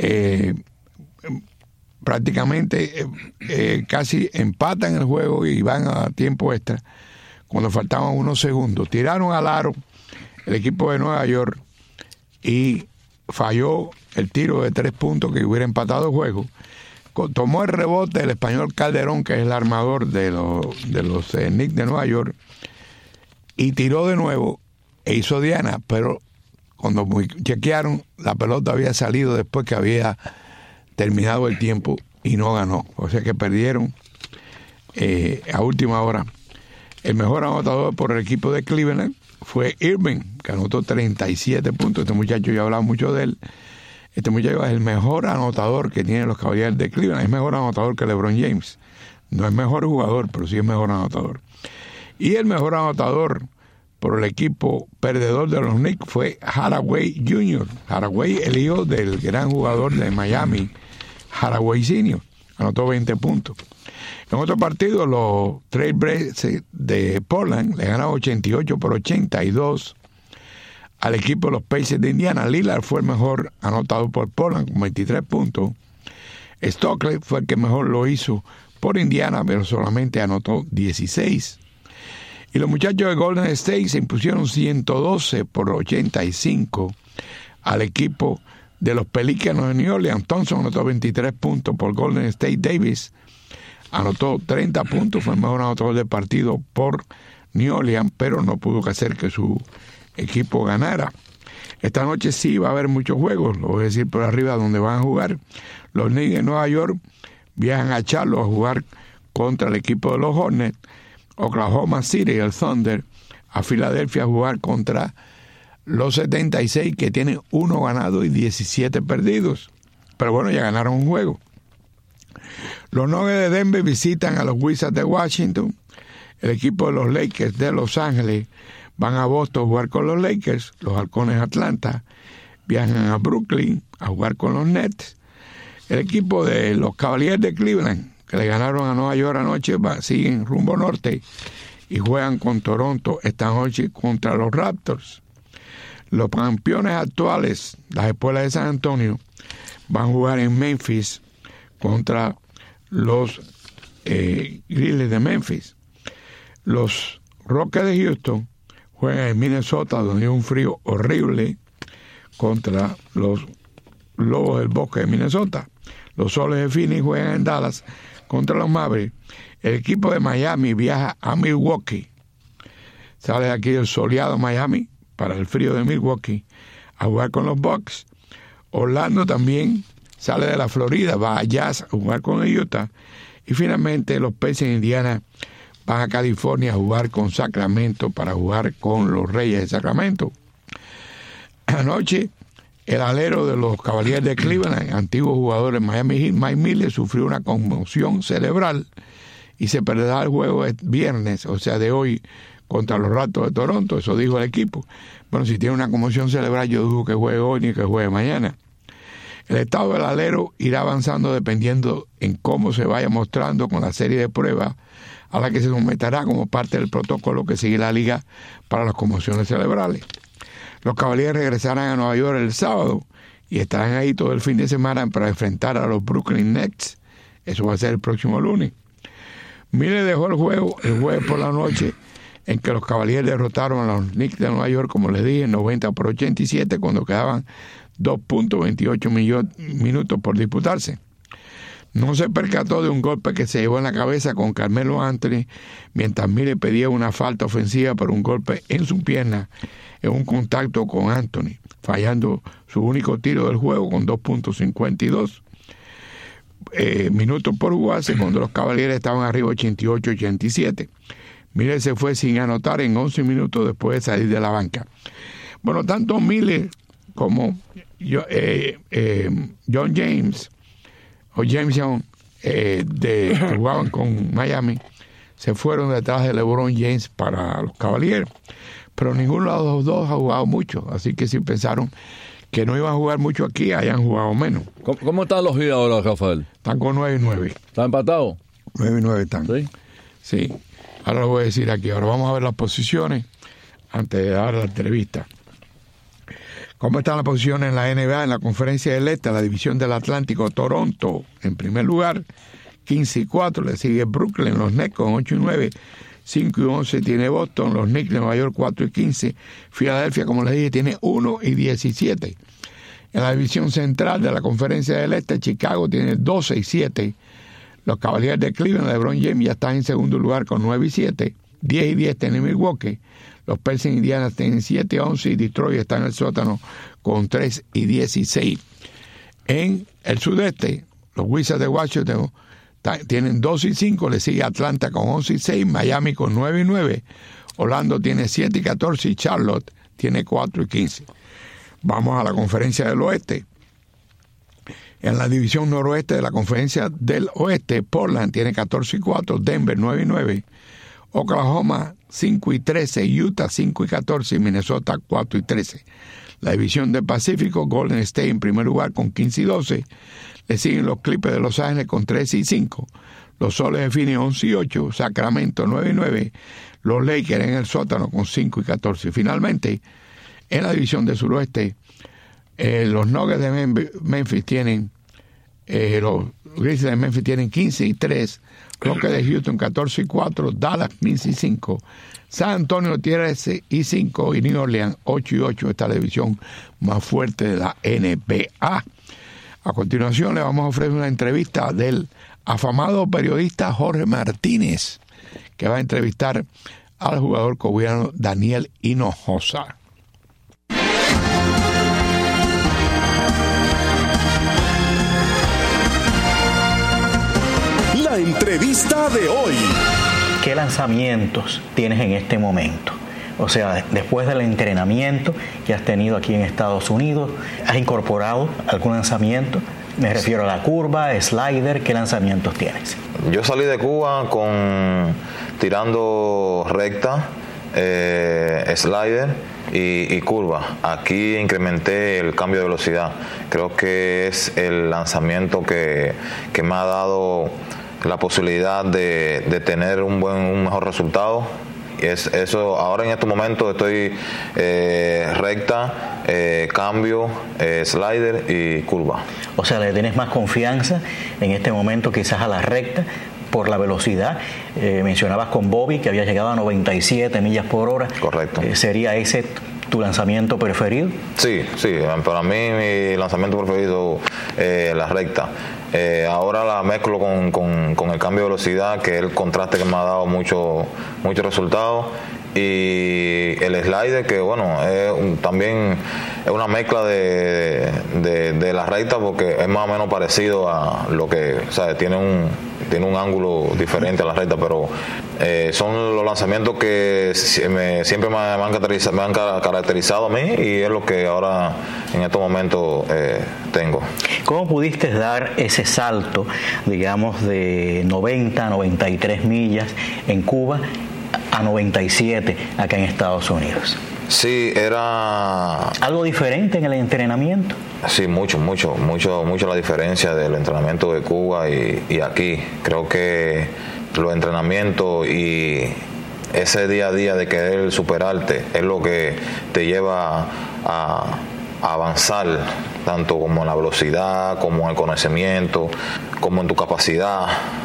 Speaker 3: Prácticamente casi empatan el juego y van a tiempo extra cuando faltaban unos segundos. Tiraron al aro el equipo de Nueva York y falló el tiro de 3 puntos que hubiera empatado el juego. Tomó el rebote el español Calderón, que es el armador de los Knicks de Nueva York, y tiró de nuevo e hizo diana, pero cuando chequearon, la pelota había salido después que había terminado el tiempo y no ganó. O sea que perdieron a última hora. El mejor anotador por el equipo de Cleveland fue Irving, que anotó 37 puntos. Este muchacho, yo he hablado mucho de él. Este muchacho es el mejor anotador que tienen los Cavaliers de Cleveland. Es mejor anotador que LeBron James. No es mejor jugador, pero sí es mejor anotador. Y el mejor anotador por el equipo perdedor de los Knicks fue Hardaway Jr. Hardaway, el hijo del gran jugador de Miami, Hardaway Sr. Anotó 20 puntos. En otro partido, los Trail Blazers de Portland le ganaron 88-82 al equipo de los Pacers de Indiana. Lillard fue el mejor anotador por Portland con 23 puntos. Stokely fue el que mejor lo hizo por Indiana, pero solamente anotó 16. Y los muchachos de Golden State se impusieron 112-85 al equipo de los Pelícanos de New Orleans. Thompson anotó 23 puntos por Golden State. Davis anotó 30 puntos, fue el mejor anotador del partido por New Orleans, pero no pudo hacer que su equipo ganara. Esta noche sí va a haber muchos juegos, lo voy a decir por arriba donde van a jugar. Los Knicks de Nueva York viajan a Charlotte a jugar contra el equipo de los Hornets. Oklahoma City, el Thunder, a Filadelfia a jugar contra los 76, que tienen 1 ganado y 17 perdidos. Pero bueno, ya ganaron un juego. Los Nuggets de Denver visitan a los Wizards de Washington. El equipo de los Lakers de Los Ángeles van a Boston a jugar con los Lakers. Los Halcones de Atlanta viajan a Brooklyn a jugar con los Nets. El equipo de los Cavaliers de Cleveland, que le ganaron a Nueva York anoche, siguen rumbo norte y juegan con Toronto esta noche contra los Raptors. Los campeones actuales, las Espuelas de San Antonio, van a jugar en Memphis contra los Grizzlies de Memphis. Los Rockets de Houston juegan en Minnesota, donde hay un frío horrible, contra los Lobos del Bosque de Minnesota. Los Soles de Phoenix juegan en Dallas contra los Mavericks. El equipo de Miami viaja a Milwaukee. Sale de aquí el soleado Miami para el frío de Milwaukee a jugar con los Bucks. Orlando también sale de la Florida, va a Jazz a jugar con el Utah. Y finalmente los Pacers de Indiana van a California a jugar con Sacramento para jugar con los Reyes de Sacramento. Anoche, el alero de los Cavaliers de Cleveland, antiguo jugador de Miami Heat, Mike Miller, sufrió una conmoción cerebral y se perderá el juego el viernes, o sea, de hoy, contra los Raptors de Toronto. Eso dijo el equipo. Bueno, si tiene una conmoción cerebral, yo dudo que juegue hoy ni que juegue mañana. El estado del alero irá avanzando dependiendo en cómo se vaya mostrando con la serie de pruebas a la que se someterá como parte del protocolo que sigue la liga para las conmociones cerebrales. Los Cavaliers regresarán a Nueva York el sábado y estarán ahí todo el fin de semana para enfrentar a los Brooklyn Nets. Eso va a ser el próximo lunes. Miller dejó el juego el jueves por la noche en que los Cavaliers derrotaron a los Knicks de Nueva York, como les dije, 90-87, cuando quedaban 2.28 minutos por disputarse. No se percató de un golpe que se llevó en la cabeza con Carmelo Anthony mientras Miller pedía una falta ofensiva por un golpe en su pierna en un contacto con Anthony, fallando su único tiro del juego con 2.52 minutos por jugarse cuando los Cavaliers estaban arriba 88-87. Miller se fue sin anotar en 11 minutos después de salir de la banca. Bueno, tanto Miller como John James o James Young, que jugaban con Miami, se fueron detrás de LeBron James para los Cavaliers. Pero ninguno de los dos ha jugado mucho, así que si pensaron que no iban a jugar mucho aquí, hayan jugado menos.
Speaker 4: ¿Cómo están los Heat ahora, Rafael?
Speaker 3: Están con 9-9.
Speaker 4: ¿Están empatados?
Speaker 3: 9-9 están.
Speaker 4: ¿Sí?
Speaker 3: Sí. Ahora lo voy a decir aquí. Ahora vamos a ver las posiciones antes de dar la entrevista. ¿Cómo están las posiciones en la NBA? En la Conferencia del Este, la división del Atlántico, Toronto en primer lugar, 15-4. Le sigue Brooklyn, los Nets con 8-9. 5-11 tiene Boston, los Knicks de Nueva York 4-15. Filadelfia, como les dije, tiene 1-17. En la división central de la Conferencia del Este, Chicago tiene 12-7. Los Cavaliers de Cleveland, LeBron James, ya están en segundo lugar con 9-7. 10-10 tiene Milwaukee. Los Pacers de Indiana tienen 7-11 y Detroit está en el sótano con 3-16. En el sudeste, los Wizards de Washington tienen 2-5, le sigue Atlanta con 11-6, Miami con 9-9, Orlando tiene 7-14 y Charlotte tiene 4-15. Vamos a la Conferencia del Oeste. En la división noroeste de la Conferencia del Oeste, Portland tiene 14-4, Denver 9-9, Oklahoma 5-13, Utah 5-14 y Minnesota 4-13. La división del Pacífico, Golden State en primer lugar con 15-12, le siguen los Clippers de Los Ángeles con 13-5, los Soles de Phoenix 11-8, Sacramento 9-9, los Lakers en el sótano con 5-14. Finalmente, en la división del suroeste, los Nuggets de Memphis tienen, los Grizzlies de Memphis tienen 15-3, Rockets de Houston 14-4, Dallas 15-5, San Antonio 13-5 y New Orleans 8-8. Esta es la división más fuerte de la NBA. A continuación le vamos a ofrecer una entrevista del afamado periodista Jorge Martínez, que va a entrevistar al jugador cobiano Daniel Hinojosa.
Speaker 1: La entrevista de hoy.
Speaker 2: ¿Qué lanzamientos tienes en este momento? O sea, después del entrenamiento que has tenido aquí en Estados Unidos, ¿has incorporado algún lanzamiento? Me refiero a la curva, slider, ¿qué lanzamientos tienes?
Speaker 5: Yo salí de Cuba tirando recta, slider y curva. Aquí incrementé el cambio de velocidad. Creo que es el lanzamiento que me ha dado la posibilidad de tener un mejor resultado. Eso ahora en estos momentos estoy recta, cambio, slider y curva.
Speaker 2: O sea, le tienes más confianza en este momento quizás a la recta por la velocidad. Mencionabas con Bobby que había llegado a 97 millas por hora.
Speaker 5: Correcto.
Speaker 2: ¿Sería ese tu lanzamiento preferido?
Speaker 5: Sí, para mí mi lanzamiento preferido la recta. Ahora la mezclo con el cambio de velocidad, que es el contraste que me ha dado mucho resultado, y el slider, que bueno, también es una mezcla de la recta, porque es más o menos parecido a lo que, o sea, tiene un ángulo diferente a la recta, pero son los lanzamientos que siempre me han caracterizado a mí, y es lo que ahora en estos momentos tengo.
Speaker 2: ¿Cómo pudiste dar ese salto, digamos, de 90 a 93 millas en Cuba a 97 acá en Estados Unidos?
Speaker 5: Sí, era
Speaker 2: ¿algo diferente en el entrenamiento?
Speaker 5: Sí, mucho la diferencia del entrenamiento de Cuba y aquí. Creo que los entrenamientos y ese día a día de querer superarte es lo que te lleva a avanzar, tanto como en la velocidad, como en el conocimiento, como en tu capacidad.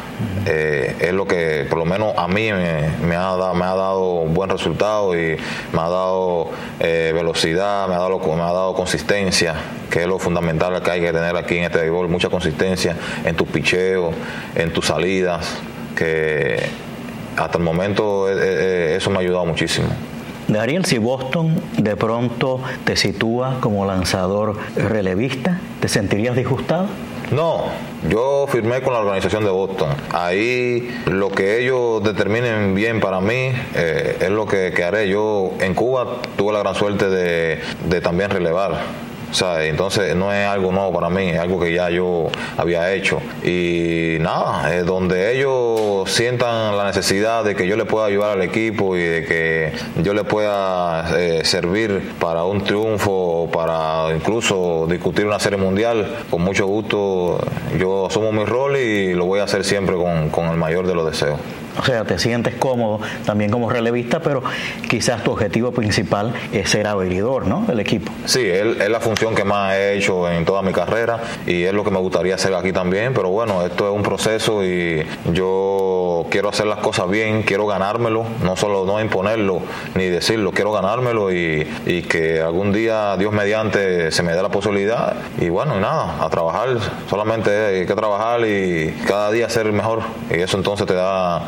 Speaker 5: Es lo que por lo menos a mí me ha dado buen resultado, y me ha dado velocidad, me ha dado consistencia, que es lo fundamental que hay que tener aquí en este béisbol, mucha consistencia en tus picheos, en tus salidas, que hasta el momento eso me ha ayudado muchísimo.
Speaker 2: Dariel, si Boston de pronto te sitúa como lanzador relevista, ¿te sentirías disgustado?
Speaker 5: No, yo firmé con la organización de Boston. Ahí lo que ellos determinen bien para mí es lo que haré. Yo en Cuba tuve la gran suerte de también relevar. O sea, entonces no es algo nuevo para mí, es algo que ya yo había hecho. Y nada, donde ellos sientan la necesidad de que yo le pueda ayudar al equipo y de que yo le pueda servir para un triunfo o para incluso discutir una serie mundial, con mucho gusto yo asumo mi rol y lo voy a hacer siempre con el mayor de los deseos.
Speaker 2: O sea, te sientes cómodo también como relevista, pero quizás tu objetivo principal es ser abridor, ¿no?, del equipo.
Speaker 5: Sí, es la función que más he hecho en toda mi carrera, y es lo que me gustaría hacer aquí también, pero bueno, esto es un proceso y yo quiero hacer las cosas bien, quiero ganármelo, no imponerlo ni decirlo, quiero ganármelo y que algún día, Dios mediante, se me dé la posibilidad, y bueno, y nada, a trabajar, solamente hay que trabajar y cada día ser mejor, y eso entonces te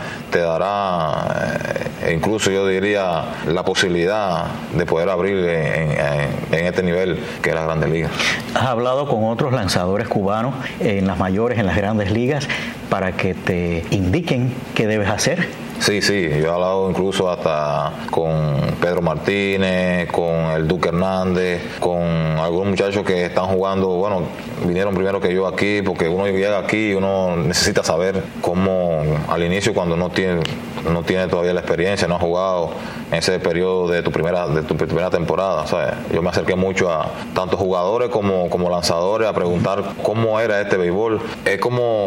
Speaker 5: dará incluso yo diría la posibilidad de poder abrir en este nivel que es la Grandes Ligas.
Speaker 2: ¿Has hablado con otros lanzadores cubanos en las mayores, en las Grandes Ligas, para que te indiquen qué debes hacer?
Speaker 5: Sí, yo he hablado incluso hasta con Pedro Martínez, con el Duque Hernández, con algunos muchachos que están jugando, bueno, vinieron primero que yo aquí, porque uno llega aquí y uno necesita saber cómo al inicio, cuando no tiene todavía la experiencia, no ha jugado en ese periodo de tu primera temporada. O sea, yo me acerqué mucho a tanto jugadores como lanzadores a preguntar cómo era este béisbol. Es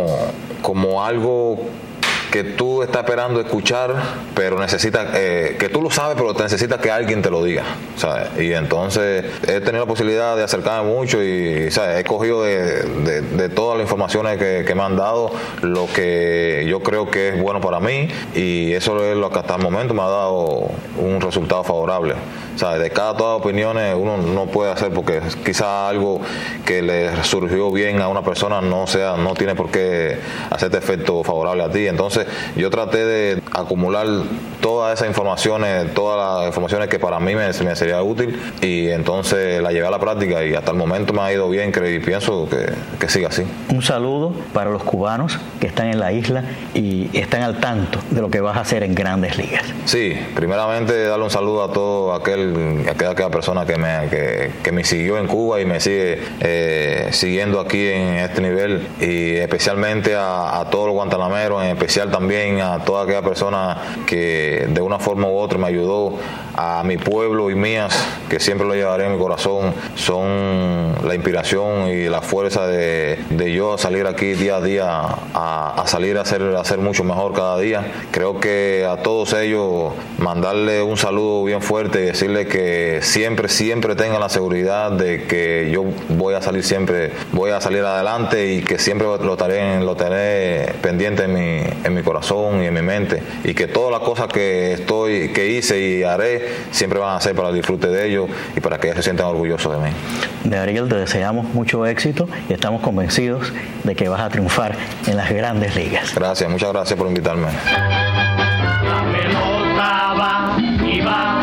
Speaker 5: como algo que tú estás esperando escuchar, pero necesitas, que tú lo sabes, pero te necesitas que alguien te lo diga, ¿sabes? Y entonces he tenido la posibilidad de acercarme mucho y, ¿sabes?, he cogido de todas las informaciones que me han dado lo que yo creo que es bueno para mí, y eso es lo que hasta el momento me ha dado un resultado favorable. ¿Sabes? De todas las opiniones uno no puede hacer, porque quizás algo que le surgió bien a una persona no tiene por qué hacerte efecto favorable a ti. Entonces yo traté de acumular todas las informaciones que para mí me sería útil, y entonces la llevé a la práctica, y hasta el momento me ha ido bien, y pienso que siga así.
Speaker 2: Un saludo para los cubanos que están en la isla y están al tanto de lo que vas a hacer en Grandes Ligas.
Speaker 5: Sí, primeramente darle un saludo a todo aquella persona que me siguió en Cuba y me sigue siguiendo aquí en este nivel, y especialmente a todos los guantanameros, en especial también a toda aquella persona que de una forma u otra me ayudó, a mi pueblo y mías, que siempre lo llevaré en mi corazón. Son la inspiración y la fuerza de yo salir aquí día a día, a salir a hacer mucho mejor cada día. Creo que a todos ellos mandarle un saludo bien fuerte y decirle que siempre tengan la seguridad de que yo voy a salir adelante, y que siempre lo estaré pendiente en mi mi corazón y en mi mente, y que todas las cosas que hice y haré siempre van a ser para el disfrute de ellos y para que ellos se sientan orgullosos de mí.
Speaker 2: De Ariel, te deseamos mucho éxito y estamos convencidos de que vas a triunfar en las grandes ligas.
Speaker 5: Gracias, muchas gracias por invitarme.
Speaker 6: La pelota va y va,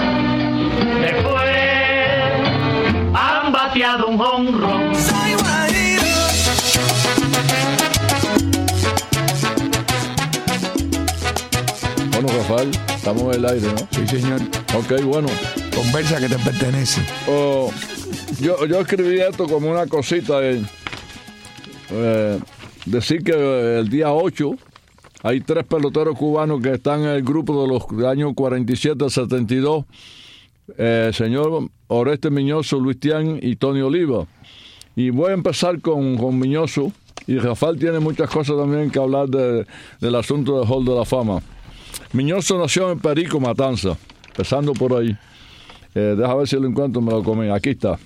Speaker 6: después han bateado un jonrón.
Speaker 4: Bueno, Rafael, estamos en el aire, ¿no?
Speaker 3: Sí, señor.
Speaker 4: Ok, bueno.
Speaker 3: Conversa que te pertenece.
Speaker 4: Yo escribí esto como una cosita. Decir que el día 8 hay 3 peloteros cubanos que están en el grupo de los años 47 a 72. Señor Oreste Miñoso, Luis Tian y Tony Oliva. Y voy a empezar con Miñoso. Y Rafael tiene muchas cosas también que hablar del asunto del Hall de la Fama. Miñoso nació en Perico, Matanza, empezando por ahí. Deja ver si lo encuentro, me lo comí. Aquí está.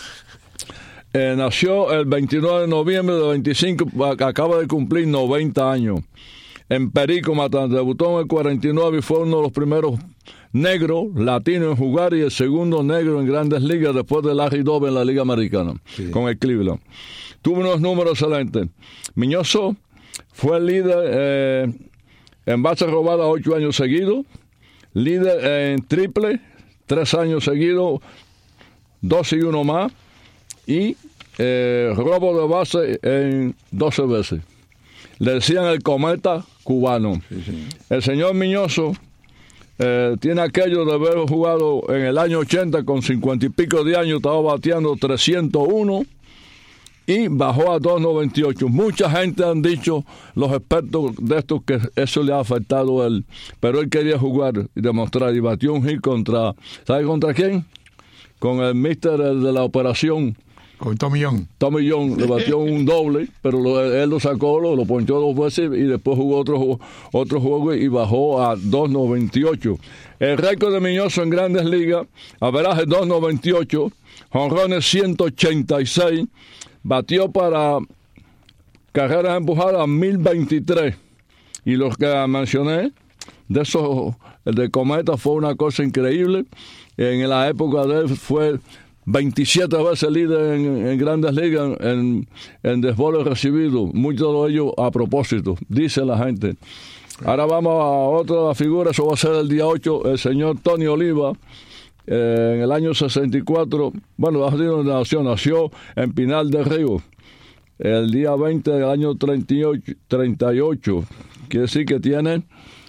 Speaker 4: Nació el 29 de noviembre de 25, acaba de cumplir 90 años. En Perico, Matanza. Debutó en el 49 y fue uno de los primeros negros latinos en jugar y el segundo negro en Grandes Ligas después de Larry Doby en la Liga Americana, sí, con el Cleveland. Tuvo unos números excelentes. Miñoso fue el líder en bases robadas 8 años seguidos, líder en triple 3 años seguidos, 2 y 1 más, y robo de base en 12 veces. Le decían el cometa cubano. Sí, sí. El señor Miñoso tiene aquello de haber jugado en el año 80 con 50 y pico de años, estaba bateando 301 y bajó a 2.98. Mucha gente han dicho, los expertos de estos, que eso le ha afectado a él, pero él quería jugar y demostrar, y batió un hit contra, ¿sabe contra quién? Con el mister de la operación.
Speaker 3: Con Tommy John.
Speaker 4: Tommy John le batió un doble, pero él lo sacó, lo ponchó 2 veces y después jugó otro juego y bajó a 2.98. El récord de Miñoso en Grandes Ligas, averaje 2.98, jonrones 186, batió para carreras empujadas 1023. Y los que mencioné, de esos, el de Cometa fue una cosa increíble. En la época de él fue 27 veces líder en Grandes Ligas en desboles recibidos, muchos de ellos a propósito, dice la gente. Ahora vamos a otra figura, eso va a ser el día 8, el señor Tony Oliva, en el año 64, bueno, nació en Pinal del Río, el día 20 del año 38, quiere decir que tiene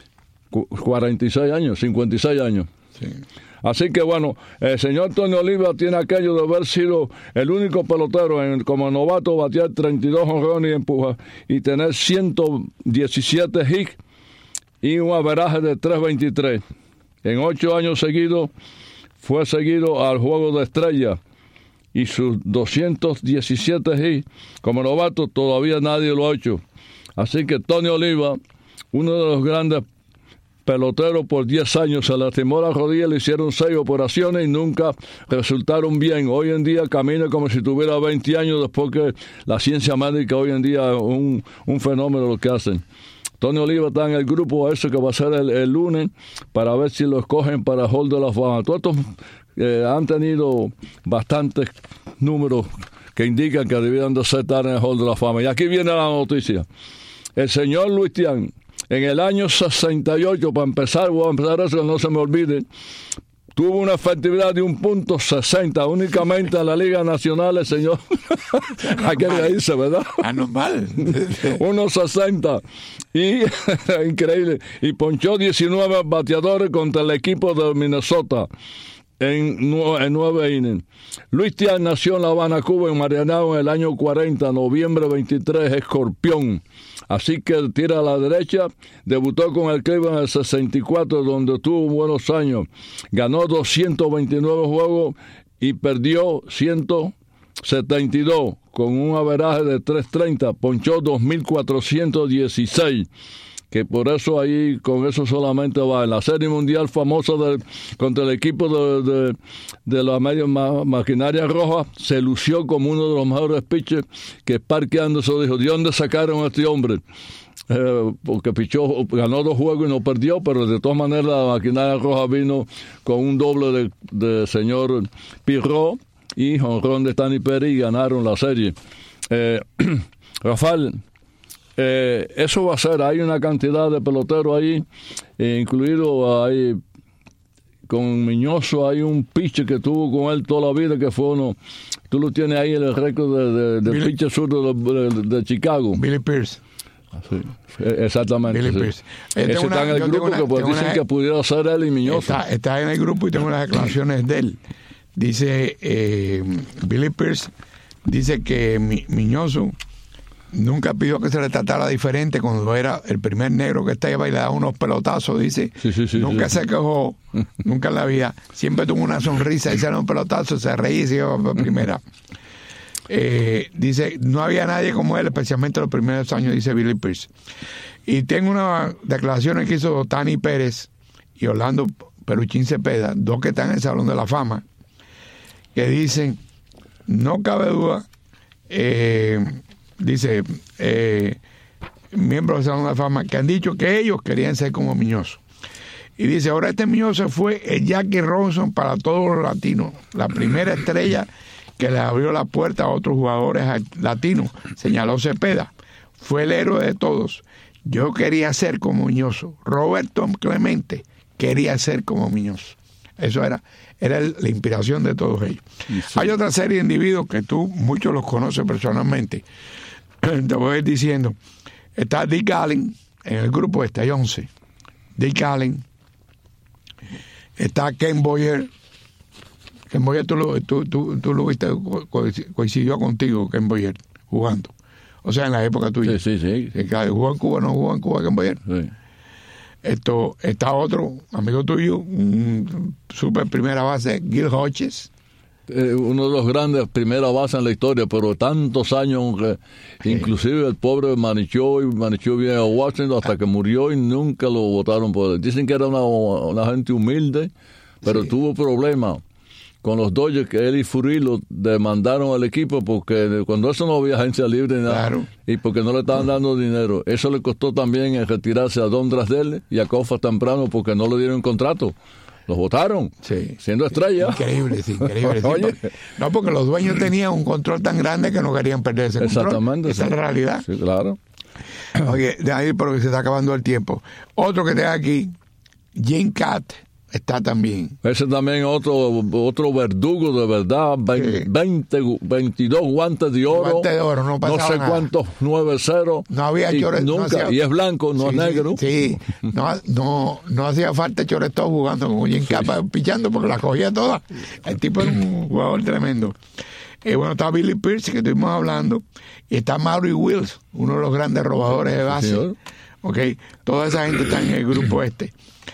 Speaker 4: 46 años, 56 años. Sí. Así que bueno, el señor Tony Oliva tiene aquello de haber sido el único pelotero como novato, batear 32 jonrones y empujar y tener 117 hits y un averaje de 3.23. En 8 años seguidos fue seguido al Juego de Estrellas y sus 217 hits como novato todavía nadie lo ha hecho. Así que Tony Oliva, uno de los grandes pelotero, por 10 años se lastimó la rodilla, le hicieron 6 operaciones y nunca resultaron bien. Hoy en día camina como si tuviera 20 años, después que la ciencia médica hoy en día es un fenómeno lo que hacen. Tony Oliva está en el grupo ese que va a ser el lunes para ver si lo escogen para el Hall de la Fama. Todos estos han tenido bastantes números que indican que debían de estar en el Hall de la Fama. Y aquí viene la noticia. El señor Luis Tian, en el año 68, voy a empezar eso que no se me olvide, tuvo una efectividad de 1.60 únicamente en la Liga Nacional, el señor. Aquí le dice, ¿verdad?
Speaker 3: Anormal.
Speaker 4: 1.60. Y increíble. Y ponchó 19 bateadores contra el equipo de Minnesota en 9 innings. Luis Tian nació en La Habana, Cuba, en Marianao, en el año 40, noviembre 23, escorpión. Así que tira a la derecha, debutó con el Cleveland en el 64, donde tuvo buenos años. Ganó 229 juegos y perdió 172, con un averaje de 3.30. Ponchó 2.416. que por eso ahí, con eso solamente va. En la Serie Mundial famosa contra el equipo de la maquinaria roja, se lució como uno de los mejores pitchers, que Sparky Anderson dijo, ¿de dónde sacaron a este hombre? Porque pichó, ganó 2 juegos y no perdió, pero de todas maneras la maquinaria roja vino con un doble de señor Pirro y jonrón de Tani Pérez y ganaron la serie. Rafael, eso va a ser, hay una cantidad de peloteros ahí, incluido ahí con Miñoso, hay un pitcher que tuvo con él toda la vida, que fue uno, tú lo tienes ahí en el récord de pitcher zurdo de Chicago.
Speaker 3: Billy Pierce.
Speaker 4: Sí, exactamente. Billy Pierce. Ese está en el grupo que pues dicen que pudiera ser él y Miñoso.
Speaker 3: Está en el grupo y tengo unas declaraciones de él. Dice Billy Pierce, dice que Miñoso nunca pidió que se le tratara diferente cuando era el primer negro que estaba y le daba unos pelotazos, dice. Sí, nunca se quejó, nunca en la vida. Siempre tuvo una sonrisa, hicieron un pelotazo, se reía y se iba por primera. Dice, no había nadie como él, especialmente los primeros años, dice Billy Pierce. Y tengo unas declaraciones que hizo Tani Pérez y Orlando Peruchín Cepeda, 2 que están en el Salón de la Fama, que dicen, no cabe duda, dice, miembros del Salón de la Fama, que han dicho que ellos querían ser como Miñoso. Y dice, ahora este Miñoso fue el Jackie Robinson para todos los latinos, la primera estrella que le abrió la puerta a otros jugadores latinos, señaló Cepeda. Fue el héroe de todos. Yo quería ser como Miñoso. Roberto Clemente quería ser como Miñoso. Eso era la inspiración de todos ellos. Sí. Hay otra serie de individuos que tú muchos los conoces personalmente. Te voy a ir diciendo. Está Dick Allen en el grupo este, hay 11. Dick Allen. Está Ken Boyer. Ken Boyer tú lo viste, coincidió contigo, Ken Boyer, jugando. O sea, en la época tuya.
Speaker 4: Sí.
Speaker 3: ¿Jugó en Cuba? ¿No jugó en Cuba Ken Boyer? Sí. Está otro amigo tuyo, un super primera base, Gil Hodges.
Speaker 4: Uno de los grandes primera base en la historia, pero tantos años, inclusive el pobre Manichó viene a Washington hasta que murió y nunca lo votaron por él. Dicen que era una gente humilde, pero tuvo problemas con los Dodgers, que él y Furillo demandaron al equipo porque cuando eso no había agencia libre ni nada, y porque no le estaban dando dinero. Eso le costó también retirarse a Don Drasdale y a Kofa temprano porque no le dieron contrato. Los votaron, siendo estrella.
Speaker 3: Increíble. Oye. No, porque los dueños tenían un control tan grande que no querían perder ese control.
Speaker 4: Exactamente.
Speaker 3: Esa es la realidad.
Speaker 4: Sí, claro.
Speaker 3: Oye, de ahí porque se está acabando el tiempo. Otro que tenga aquí, Jim Kaat, está también.
Speaker 4: Ese también otro verdugo de verdad, 22 guantes de oro.
Speaker 3: Guantes de oro, no
Speaker 4: sé
Speaker 3: nada.
Speaker 4: Cuántos 9-0.
Speaker 3: No había chores.
Speaker 4: Nunca, y es blanco, no es negro.
Speaker 3: Sí, no hacía falta Choreto jugando con Jim Kaat, pichando porque la cogía toda. El tipo era un jugador tremendo. Bueno, está Billy Pierce, que estuvimos hablando, y está Maury Wills, uno de los grandes robadores de base.
Speaker 4: Señor.
Speaker 3: Okay. Toda esa gente está en el grupo este.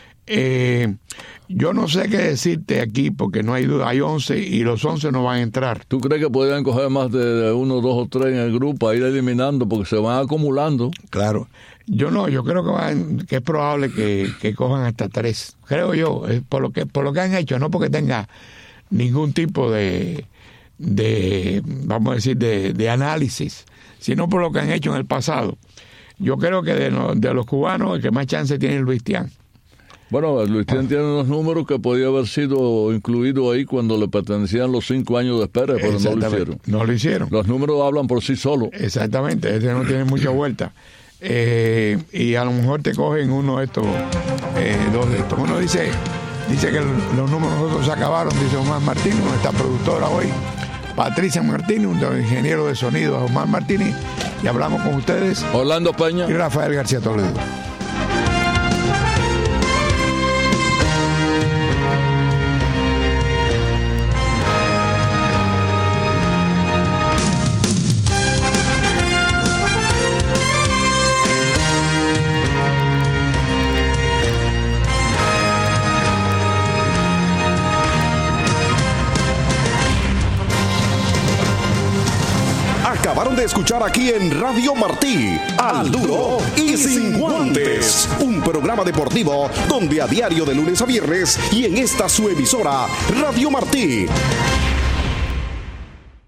Speaker 3: Yo no sé qué decirte aquí porque no hay duda, hay 11 y los 11 no van a entrar.
Speaker 4: ¿Tú crees que podrían coger más de 1, 2 o 3 en el grupo a ir eliminando porque se van acumulando?
Speaker 3: Claro, yo creo que es probable que cojan hasta 3, creo yo, por lo que han hecho, no porque tenga ningún tipo de vamos a decir de análisis, sino por lo que han hecho en el pasado. Yo creo que de los cubanos el que más chance tiene es Luis Tiant.
Speaker 4: Bueno, Luis Tiant tiene unos números que podía haber sido incluido ahí cuando le pertenecían los 5 años de espera, pero no lo hicieron.
Speaker 3: No lo hicieron.
Speaker 4: Los números hablan por sí solos.
Speaker 3: Exactamente, ese no tiene mucha vuelta. Y a lo mejor te cogen uno de estos, 2 de estos. Uno dice que los números nosotros se acabaron, dice Omar Martínez, nuestra productora hoy, Patricia Martínez, un ingeniero de sonido, Omar Martínez, y hablamos con ustedes,
Speaker 4: Orlando Peña
Speaker 3: y Rafael García Toledo.
Speaker 1: Acabaron de escuchar aquí en Radio Martí, Al Duro y Sin Guantes, un programa deportivo donde a diario de lunes a viernes y en esta su emisora, Radio Martí.